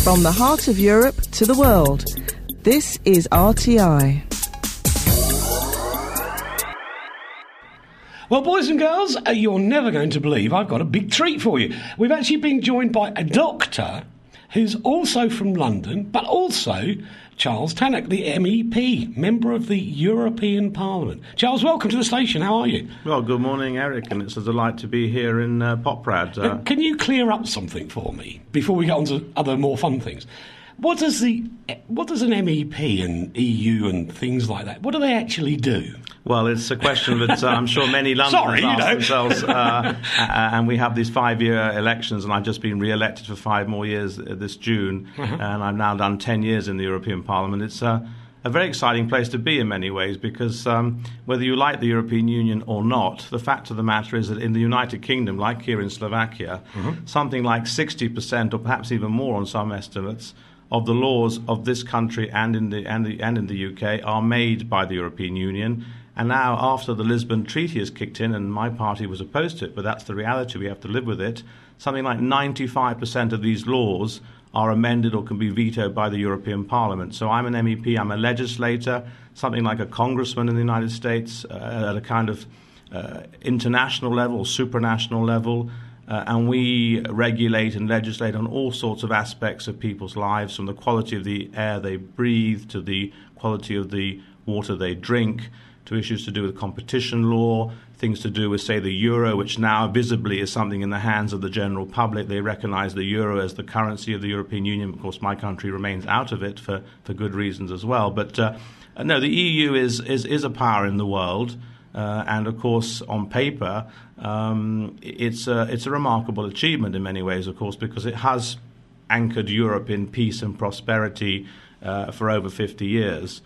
From the heart of Europe to the world, this is RTI. Well, boys and girls, you're never going to believe I've got a big treat for you. We've actually been joined by a doctor who's also from London, but also Charles Tannock, the MEP, member of the European Parliament. Charles, welcome to the station. How are you? Well, good morning, Eric, and it's a delight to be here in Poprad. Can you clear up something for me before we get on to other more fun things? What does an MEP and EU and things like that, what do they actually do? Well, it's a question that I'm sure many Londoners ask themselves. And we have these 5-year elections, and I've just been re-elected for 5 more years this June, and I've now done 10 years in the European Parliament. It's a very exciting place to be in many ways because whether you like the European Union or not, the fact of the matter is that in the United Kingdom, like here in Slovakia, something like 60% or perhaps even more on some estimates of the laws of this country and in the UK are made by the European Union. And now, after the Lisbon Treaty has kicked in, and my party was opposed to it, but that's the reality, we have to live with it, something like 95% of these laws are amended or can be vetoed by the European Parliament. So I'm an MEP, I'm a legislator, something like a congressman in the United States at a kind of international level, supranational level, and we regulate and legislate on all sorts of aspects of people's lives, from the quality of the air they breathe to the quality of the water they drink, to issues to do with competition law, things to do with, say, the euro, which now visibly is something in the hands of the general public. They recognise the euro as the currency of the European Union. Of course, my country remains out of it for good reasons as well. But no, the EU is a power in the world. And, of course, on paper, it's a remarkable achievement in many ways, of course, because it has anchored Europe in peace and prosperity for over 50 years.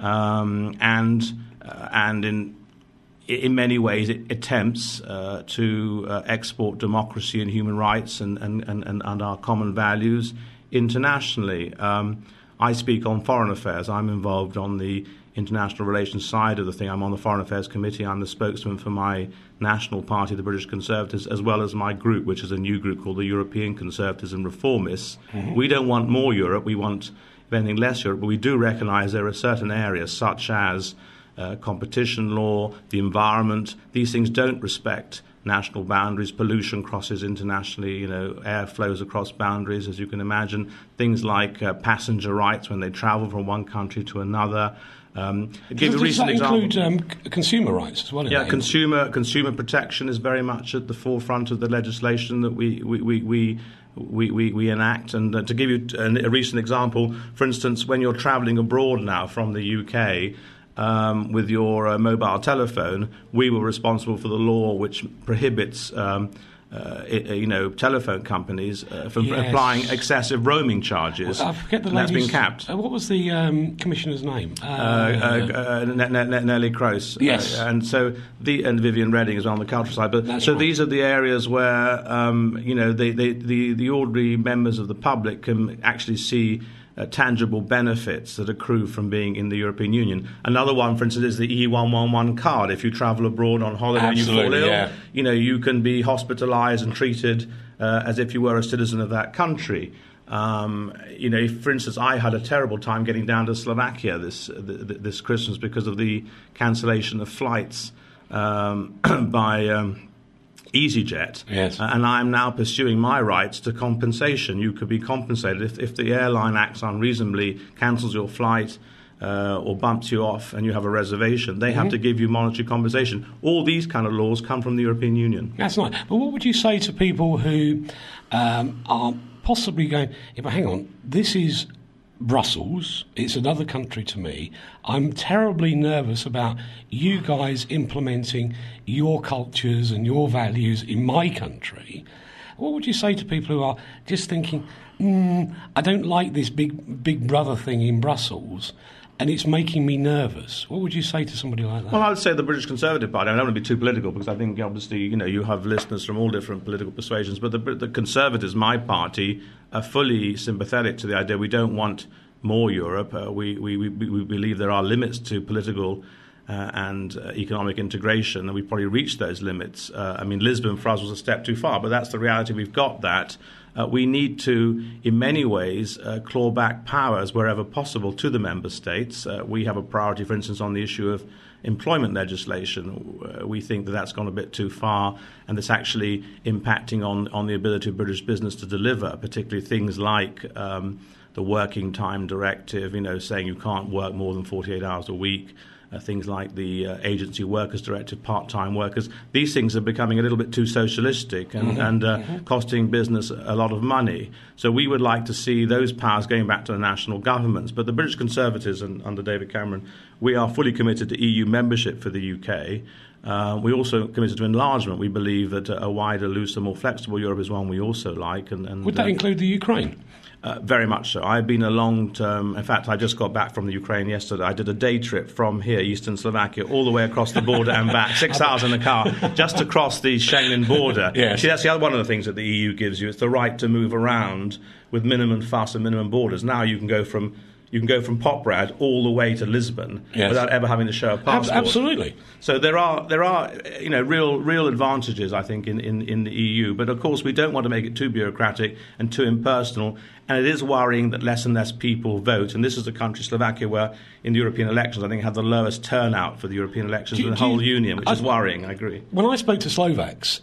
And in many ways it attempts to export democracy and human rights and our common values internationally. I speak on foreign affairs. I'm involved on the international relations side of the thing. I'm on the Foreign Affairs Committee. I'm the spokesman for my national party, the British Conservatives, as well as my group, which is a new group called the European Conservatives and Reformists. We don't want more Europe. We want, if anything, less Europe. But we do recognise there are certain areas, such as competition law, the environment. These things don't respect national boundaries. Pollution crosses internationally, air flows across boundaries, as you can imagine. Things like passenger rights when they travel from one country to another. Does that include consumer rights as well? Yeah, consumer protection is very much at the forefront of the legislation that we enact. And to give you a recent example, for instance, when you're travelling abroad now from the UK, with your mobile telephone, we were responsible for the law which prohibits telephone companies from applying excessive roaming charges. Well, I forget the and that's been capped. What was the commissioner's name? Nellie Kroes. Yes. And Vivian Redding is on the cultural side. But that's so right. These are the areas where the ordinary members of the public can actually see tangible benefits that accrue from being in the European Union. Another one, for instance, is the E111 card. If you travel abroad on holiday and you fall ill, you can be hospitalised and treated as if you were a citizen of that country. For instance, I had a terrible time getting down to Slovakia this Christmas because of the cancellation of flights by EasyJet, yes. And I'm now pursuing my rights to compensation. You could be compensated if the airline acts unreasonably, cancels your flight, or bumps you off and you have a reservation. They have to give you monetary compensation. All these kind of laws come from the European Union. That's nice. But what would you say to people who are possibly going, but hang on, this is Brussels, it's another country to me. I'm terribly nervous about you guys implementing your cultures and your values in my country. What would you say to people who are just thinking, I don't like this big brother thing in Brussels, and it's making me nervous? What would you say to somebody like that? Well, I would say the British Conservative Party. I don't want to be too political because I think, obviously, you have listeners from all different political persuasions, but the Conservatives, my party, are fully sympathetic to the idea we don't want more Europe. We believe there are limits to political and economic integration, and we've probably reached those limits. Lisbon for us was a step too far, but that's the reality. We've got that. We need to, in many ways, claw back powers wherever possible to the member states. We have a priority, for instance, on the issue of employment legislation. We think that that's gone a bit too far, and it's actually impacting on the ability of British business to deliver, particularly things like the Working Time Directive, saying you can't work more than 48 hours a week. Things like the Agency Workers Directive, part-time workers. These things are becoming a little bit too socialistic and costing business a lot of money. So we would like to see those powers going back to the national governments. But the British Conservatives, under David Cameron, we are fully committed to EU membership for the UK. We also committed to enlargement. We believe that a wider, looser, more flexible Europe is one we also like. And would that include the Ukraine? Very much so. I've been a long-term... In fact, I just got back from the Ukraine yesterday. I did a day trip from here, eastern Slovakia, all the way across the border and back, 6 hours in the car, just to cross the Schengen border. Yes. See, that's the other one of the things that the EU gives you. It's the right to move around with minimum fuss and minimum borders. Now you can go from Poprad all the way to Lisbon without ever having to show a passport. Absolutely. So there are real advantages, I think, in the EU. But of course, we don't want to make it too bureaucratic and too impersonal. And it is worrying that less and less people vote. And this is a country, Slovakia, where in the European elections, I think, had the lowest turnout for the European elections in the whole Union, which is worrying. I agree. When I spoke to Slovaks,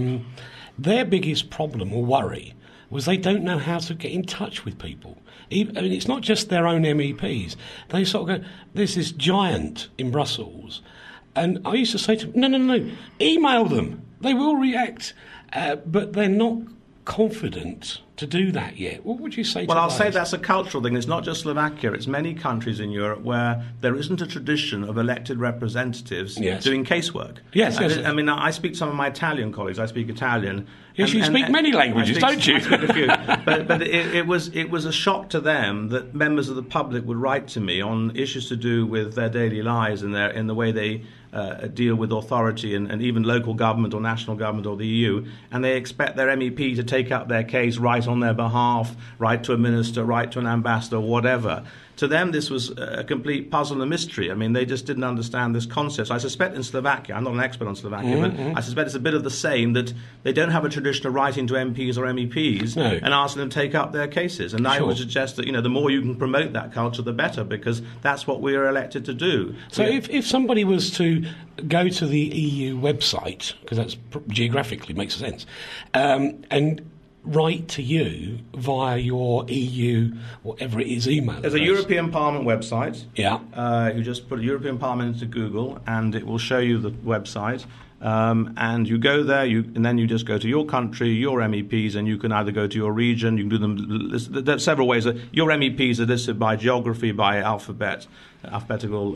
their biggest problem or worry was they don't know how to get in touch with people. It's not just their own MEPs. They sort of go, there's this giant in Brussels. And I used to say to them, no, email them. They will react. But they're not confident to do that yet. What would you say to Well, I'll those? say that's a cultural thing. It's not just Slovakia. It's many countries in Europe where there isn't a tradition of elected representatives doing casework. Yes. I mean, I speak to some of my Italian colleagues. I speak Italian. Yes, you speak many languages, don't you? I speak a few. But it was a shock to them that members of the public would write to me on issues to do with their daily lives and in the way they deal with authority and even local government or national government or the EU, and they expect their MEP to take up their case, write on their behalf, write to a minister, write to an ambassador, whatever. To them, this was a complete puzzle and mystery. I mean, they just didn't understand this concept. So I suspect in Slovakia, I'm not an expert on Slovakia, but I suspect it's a bit of the same, that they don't have a tradition of writing to MPs or MEPs and asking them to take up their cases. And I would suggest that, the more you can promote that culture, the better, because that's what we are elected to do. So if somebody was to go to the EU website, because that's geographically makes sense, and write to you via your EU, whatever it is, email There's address. a European Parliament website. Yeah. You just put European Parliament into Google, and it will show you the website. And you go there, and then you just go to your country, your MEPs, and you can either go to your region. You can do them. There's several ways. Your MEPs are listed by geography, by alphabetical,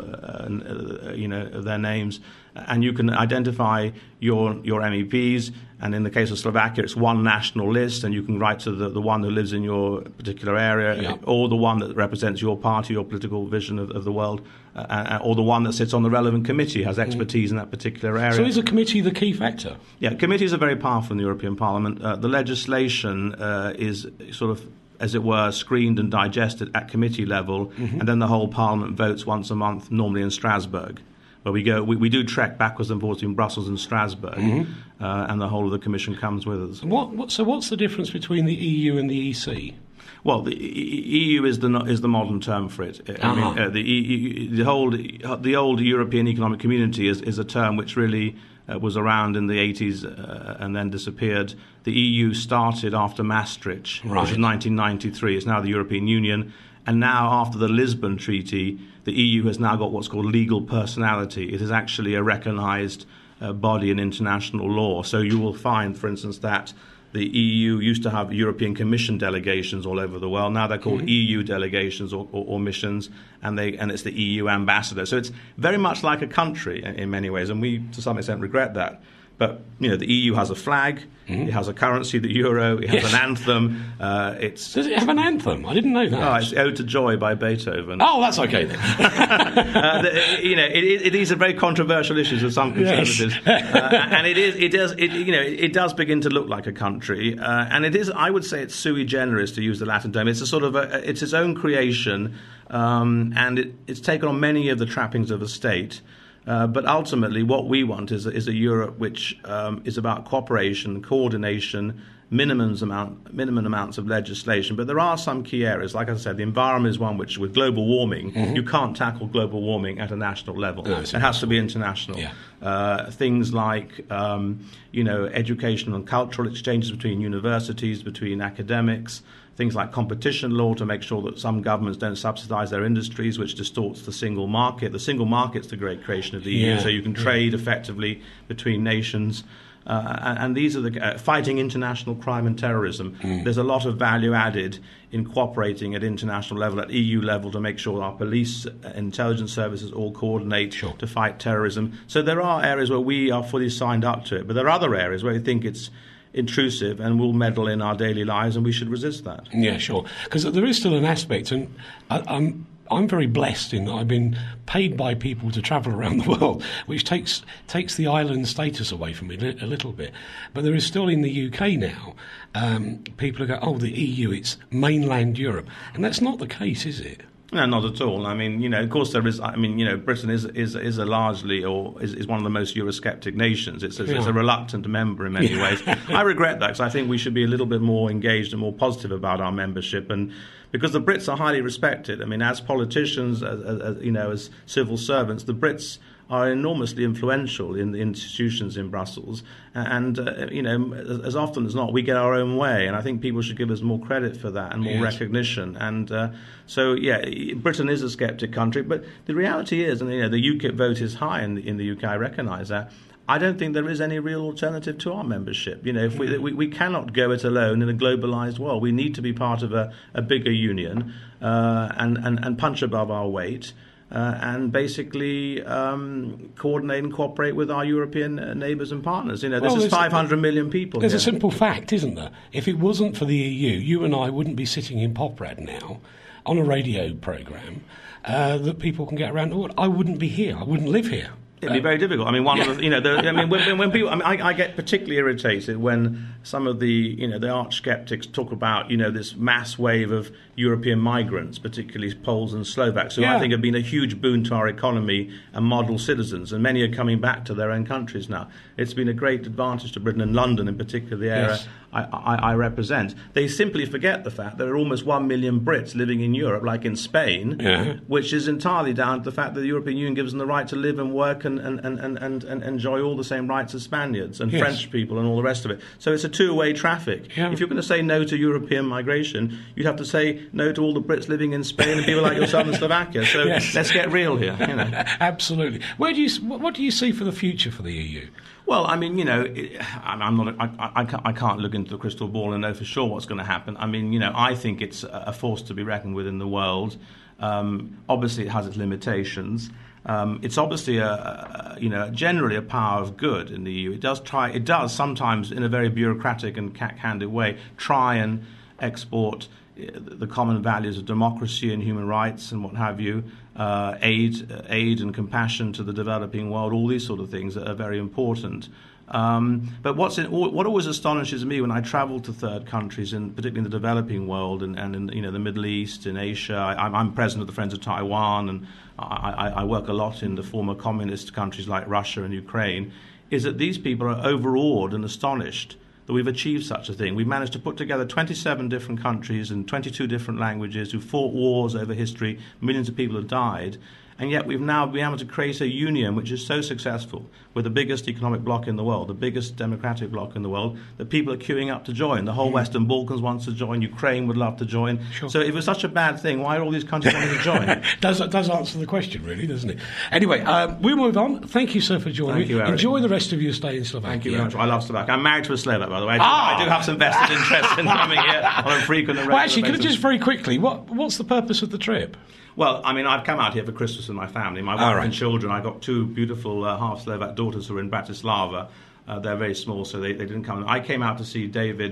their names, and you can identify your MEPs. And in the case of Slovakia, it's one national list, and you can write to the one who lives in your particular area, or the one that represents your party, your political vision of the world, or the one that sits on the relevant committee, has expertise in that particular area. So is a committee the key factor? Yeah, committees are very powerful in the European Parliament. The legislation is sort of, as it were, screened and digested at committee level, and then the whole Parliament votes once a month, normally in Strasbourg, where we do trek backwards and forwards between Brussels and Strasbourg, and the whole of the Commission comes with us. So what's the difference between the EU and the EC? Well, the EU is the modern term for it. I mean, the old European Economic Community is a term which really was around in the 80s and then disappeared. The EU started after Maastricht, which was 1993. It's now the European Union. And now, after the Lisbon Treaty, the EU has now got what's called legal personality. It is actually a recognised body in international law. So you will find, for instance, that the EU used to have European Commission delegations all over the world. Now they're called EU delegations or missions, and it's the EU ambassador. So it's very much like a country in many ways, and we, to some extent, regret that. But, the EU has a flag, it has a currency, the euro, it has an anthem. Does it have an anthem? I didn't know that. Oh, it's Ode to Joy by Beethoven. Oh, that's okay then. These are very controversial issues with some conservatives. And it does begin to look like a country. And it is, I would say, it's sui generis, to use the Latin term. It's a sort of it's its own creation, and it's taken on many of the trappings of a state. But ultimately, what we want is a Europe which is about cooperation, coordination, minimum amounts of legislation. But there are some key areas. Like I said, the environment is one which, with global warming, you can't tackle global warming at a national level. No, it has to be international. Yeah. Things like educational and cultural exchanges between universities, between academics. Things like competition law to make sure that some governments don't subsidize their industries, which distorts the single market. The single market's the great creation of the EU, so you can trade effectively between nations. And these are the fighting international crime and terrorism. There's a lot of value added in cooperating at international level, at EU level, to make sure our police, intelligence services all coordinate to fight terrorism. So there are areas where we are fully signed up to it, but there are other areas where we think it's intrusive and will meddle in our daily lives, and we should resist that. Yeah, sure. Because there is still an aspect, and I'm very blessed in that I've been paid by people to travel around the world, which takes the island status away from me a little bit. But there is still in the UK now, people who go, the EU, it's mainland Europe. And that's not the case, is it? No, not at all. I mean, of course there is. I mean, Britain is a largely, or is one of the most Eurosceptic nations. It's a reluctant member in many ways. I regret that, because I think we should be a little bit more engaged and more positive about our membership, and because the Brits are highly respected. I mean, as politicians, as civil servants, the Brits are enormously influential in the institutions in Brussels, and as often as not, we get our own way, and I think people should give us more credit for that and more recognition. And so, Britain is a sceptic country, but the reality is, and the UKIP vote is high in the UK. I recognise that. I don't think there is any real alternative to our membership. If we cannot go it alone in a globalised world. We need to be part of a bigger union and punch above our weight. And basically coordinate and cooperate with our European neighbours and partners. There's 500 million people. There's a simple fact, isn't there? If it wasn't for the EU, you and I wouldn't be sitting in Poprad now on a radio programme that people can get around the world. I wouldn't be here. I wouldn't live here. It'd be very difficult. I mean, when people, I get particularly irritated when some of the arch skeptics talk about, this mass wave of European migrants, particularly Poles and Slovaks, who I think have been a huge boon to our economy and model citizens, and many are coming back to their own countries now. It's been a great advantage to Britain and London, in particular, the area I represent. They simply forget the fact there are almost 1 million Brits living in Europe, like in Spain, which is entirely down to the fact that the European Union gives them the right to live and work and enjoy all the same rights as Spaniards and French people and all the rest of it. So it's a two-way traffic. Yeah. If you're going to say no to European migration, you'd have to say no to all the Brits living in Spain and people like yourself in Slovakia. So let's get real here. Absolutely. What do you see for the future for the EU? Well, I mean, I can't look into the crystal ball and know for sure what's going to happen. I mean, I think it's a force to be reckoned with in the world. Obviously, it has its limitations. It's obviously generally a power of good in the EU. It does sometimes, in a very bureaucratic and cack-handed way, try and export the common values of democracy and human rights and what have you, aid and compassion to the developing world, all these sort of things that are very important. But what always astonishes me when I travel to third countries, particularly in the developing world and in the Middle East, in Asia, I'm president of the Friends of Taiwan, and I work a lot in the former communist countries like Russia and Ukraine, is that these people are overawed and astonished that we've achieved such a thing. We've managed to put together 27 different countries and 22 different languages who fought wars over history. Millions of people have died. And yet we've now been able to create a union which is so successful, with the biggest economic bloc in the world, the biggest democratic bloc in the world, that people are queuing up to join. The whole Western Balkans wants to join. Ukraine would love to join. Sure. So if it's such a bad thing, why are all these countries wanting to join? does answer the question, really, doesn't it? Anyway, we'll move on. Thank you, sir, for joining me. Enjoy the rest of your stay in Slovakia. Thank you very much. I love Slovakia. I'm married to a Slovak, by the way. I do have some vested interest in coming here on a frequent and regular Well, actually, could I just very quickly, what's the purpose of the trip? Well, I mean, I've come out here for Christmas with my family, my wife and children. I've got two beautiful half-Slovak daughters who are in Bratislava. They're very small, so they didn't come. I came out to see David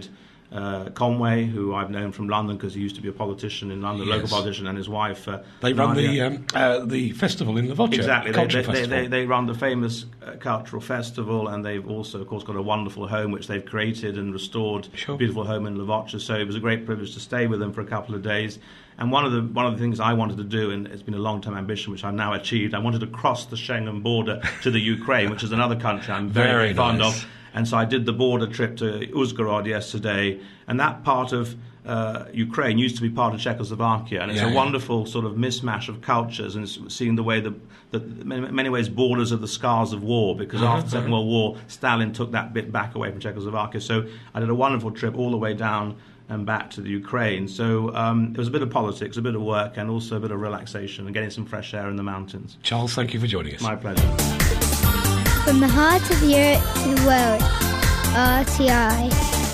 Conway, who I've known from London because he used to be a politician in London, local politician, and his wife. They run the festival in Lavocha. Exactly, Festival. They run the famous cultural festival, and they've also, of course, got a wonderful home which they've created and restored. Sure. A beautiful home in Lavocha. So it was a great privilege to stay with them for a couple of days. And one of the things I wanted to do, and it's been a long-term ambition, which I've now achieved, I wanted to cross the Schengen border to the Ukraine, which is another country I'm very fond of. And so I did the border trip to Uzhgorod yesterday, and that part of Ukraine used to be part of Czechoslovakia, and it's a wonderful sort of mismatch of cultures, and it's seeing the way that in many ways borders are the scars of war, because after the Second World War, Stalin took that bit back away from Czechoslovakia. So I did a wonderful trip all the way down and back to the Ukraine. So it was a bit of politics, a bit of work, and also a bit of relaxation and getting some fresh air in the mountains. Charles, thank you for joining us. My pleasure. From the heart of Europe to the world, RTI.